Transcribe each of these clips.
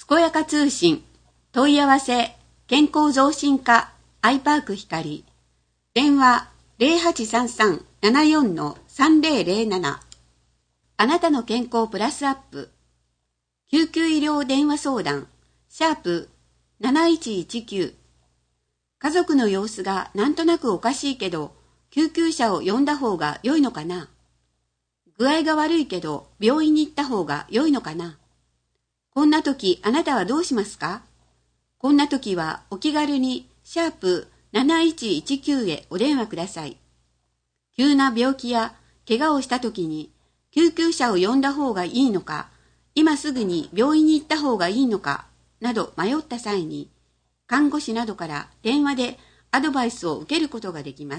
健やか通信、問い合わせ、健康増進課、アイパーク光、電話0833-74-3007、あなたの健康プラスアップ、救急医療電話相談、#7119、家族の様子がなんとなくおかしいけど、救急車を呼んだ方が良いのかな？具合が悪いけど、病院に行った方が良いのかな？こんな時、あなたはどうしますか？こんな時はお気軽に#7119へお電話ください。急な病気や怪我をした時に救急車を呼んだ方がいいのか、今すぐに病院に行った方がいいのかなど迷った際に、看護師などから電話でアドバイスを受けることができます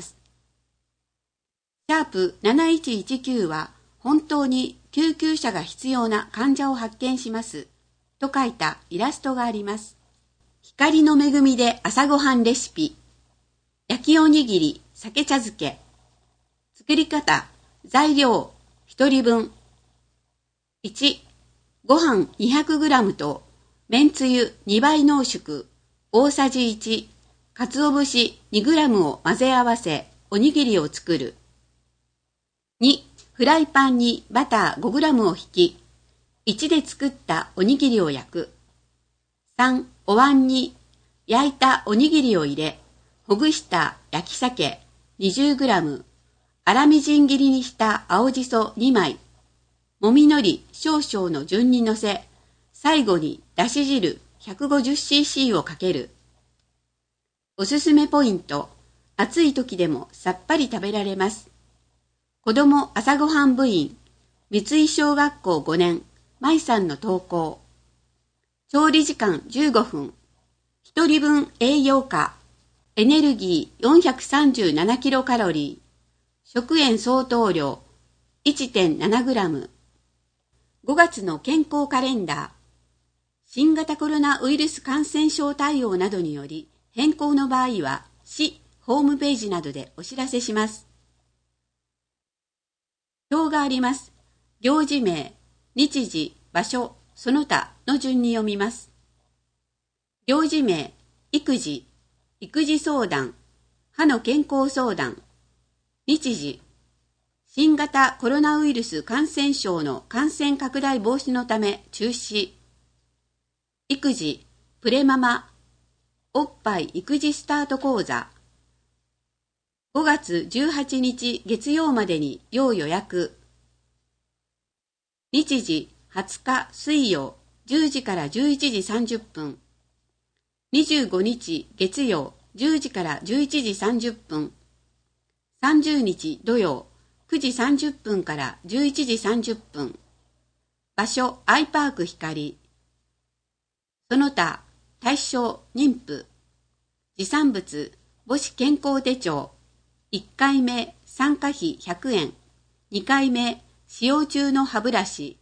。#7119は本当に救急車が必要な患者を発見しますと書いたイラストがあります。光の恵みで朝ごはんレシピ、焼きおにぎり、鮭茶漬け。作り方、材料、1人分。1、ご飯 200g と、めんつゆ2倍濃縮、大さじ1、鰹節 2g を混ぜ合わせ、おにぎりを作る。2、フライパンにバター 5g を引き、1で作ったおにぎりを焼く。3、お椀に焼いたおにぎりを入れ、ほぐした焼き鮭 20g、粗みじん切りにした青じそ2枚、もみのり少々の順にのせ、最後にだし汁 150cc をかける。おすすめポイント、暑い時でもさっぱり食べられます。子ども朝ごはん部員、三井小学校5年、舞さんの投稿。調理時間15分。1人分栄養価。エネルギー 437kcal。食塩相当量 1.7g。5月の健康カレンダー。新型コロナウイルス感染症対応などにより変更の場合は市ホームページなどでお知らせします。表があります。行事名、日時、場所、その他の順に読みます。行事名、育児、育児相談、歯の健康相談。日時、新型コロナウイルス感染症の感染拡大防止のため中止。育児、プレママ、おっぱい育児スタート講座。5月18日月曜までに要予約。日時20日水曜10時から11時30分。25日月曜10時から11時30分。30日土曜9時30分から11時30分。場所アイパーク光。その他対象妊婦。持産物母子健康手帳。1回目参加費100円。2回目使用中の歯ブラシ。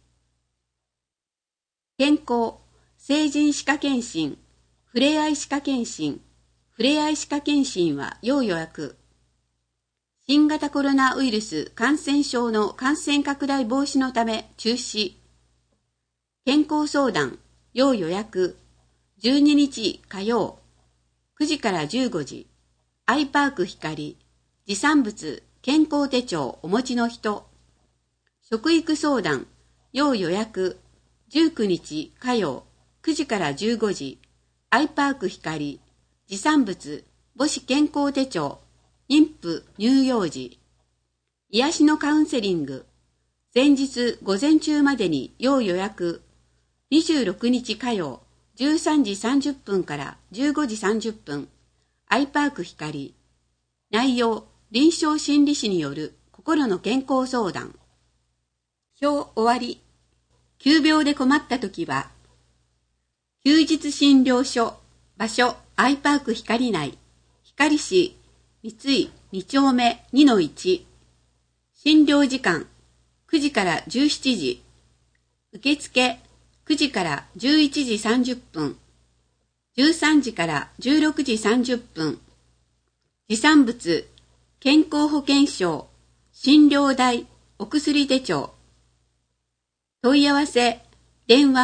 健康成人歯科検診。ふれあい歯科検診。ふれあい歯科検診は要予約。新型コロナウイルス感染症の感染拡大防止のため中止。健康相談要予約。12日火曜9時から15時。アイパーク光。持産物健康手帳お持ちの人。食育相談要予約。19日火曜9時から15時。アイパーク光。持産物母子健康手帳。妊婦乳幼児。癒しのカウンセリング。前日午前中までに要予約。26日火曜13時30分から15時30分。アイパーク光。内容臨床心理士による心の健康相談。表終わり。急病で困ったときは、休日診療所、場所、アイパーク光内、光市、三井2丁目 2-1。診療時間、9時から17時。受付、9時から11時30分。13時から16時30分。持産物、健康保険証、診療代、お薬手帳。問い合わせ、電話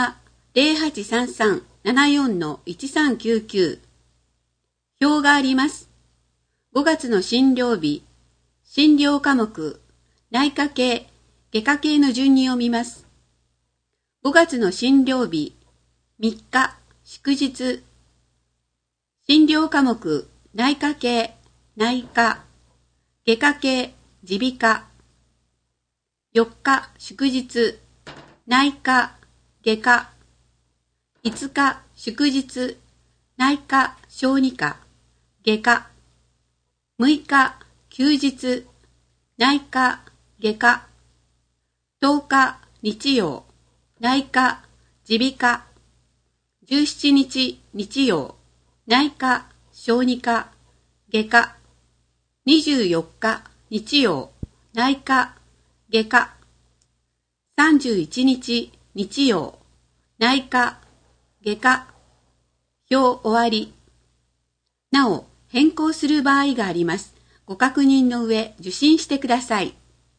0833-74-1399。表があります。5月の診療日、診療科目、内科系、外科系の順に読みます。5月の診療日、3日、祝日。診療科目、内科系、内科、外科系、耳鼻科。4日、祝日、内科、外科。5日、祝日、内科、小児科、外科。6日、休日、内科、外科。10日、日曜、内科、耳鼻科。17日、日曜、内科、小児科、外科。24日、日曜、内科、外科。31日、日曜、内科、外科。表終わり。なお、変更する場合があります。ご確認の上、受診してください。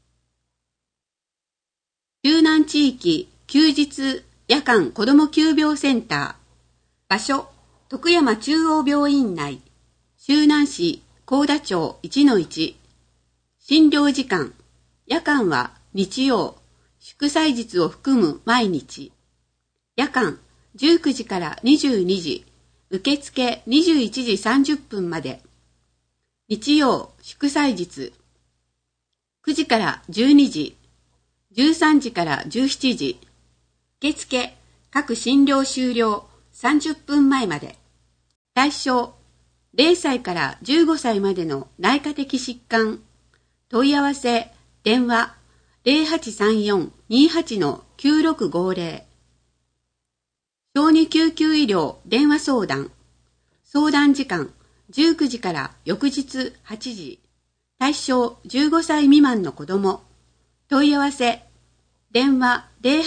救難地域、休日、夜間子ども急病センター。場所、徳山中央病院内。周南市幸田町 1-1。診療時間、夜間は日曜、祝祭日を含む毎日。夜間、19時から22時。受付21時30分まで。日曜、祝祭日。9時から12時。13時から17時。受付、各診療終了30分前まで。対象、0歳から15歳までの内科的疾患。問い合わせ、電話、0834-28-9650。小児救急医療電話相談。相談時間、19時から翌日8時。対象15歳未満の子ども。問い合わせ、電話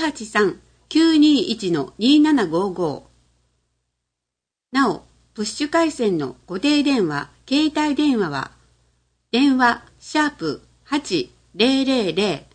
083-921-2755。なお、プッシュ回線の固定電話、携帯電話は、電話#8000